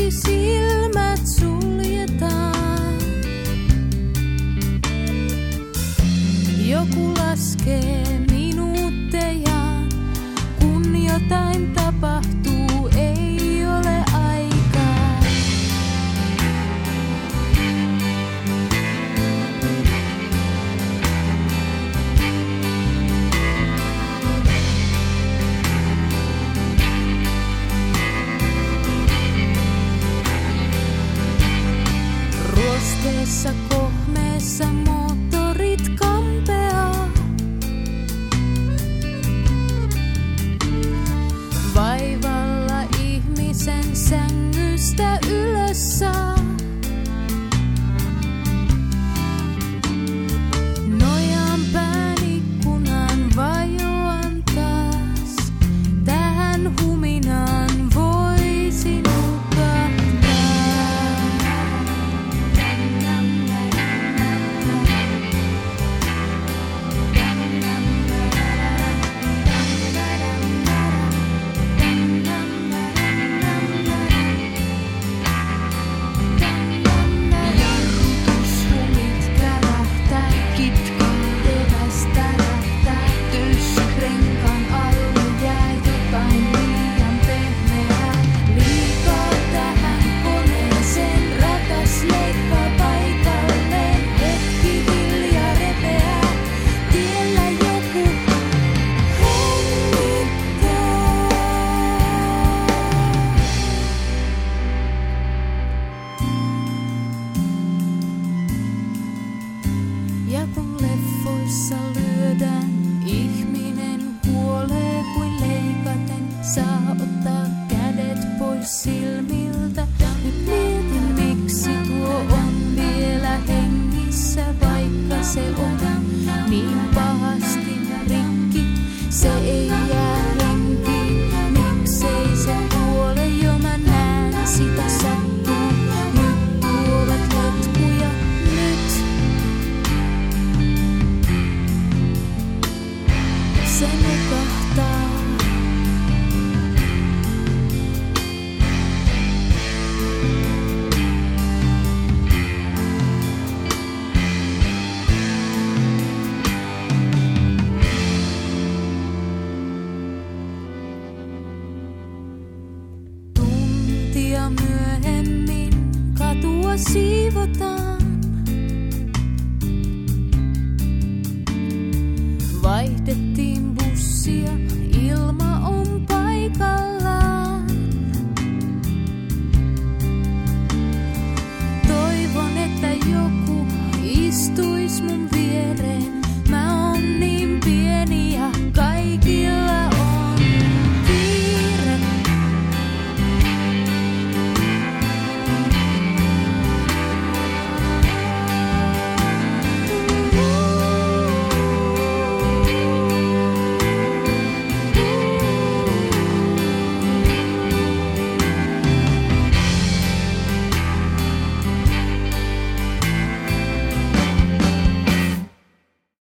silmät suljetaan. Joku laskee minuutteja, kun jotain tapahtuu, ei ole aikaa. Ruosteessa kohmeessa moottorit kampeaa. Vaivalla ihmisen sängystä ylös saa. Nojaan pään ikkunaan, vajoan taas. Tähän huminaan voisin nukahtaa. Jarrutushumit kärähtää, kitkan teräs tärähtää. Töyssyrenkaan alle jää jotain liian pehmeää. Liikaa tähän koneeseen, ratas leikkaa paikalleen. Hetki hiljaa repeää, tiellä joku hengittää. Ja kun leffoissa lyödään, ihminen kuolee kuin leikaten. Saa ottaa kädet pois silmiltä. Nyt mietin, miksi tuo on vielä hengissä, vaikka se on niin pahasti rikki. Se ei jää henkiin, miksei se kuole jo, mä näen sitä sattuu. Nyt tuovat letkuja, nyt. Se nukahtaa. Tuntia myöhemmin katua siivotaan. Vaihdettiin bussia, ilma on paikallaan. Toivon, että joku istuis mun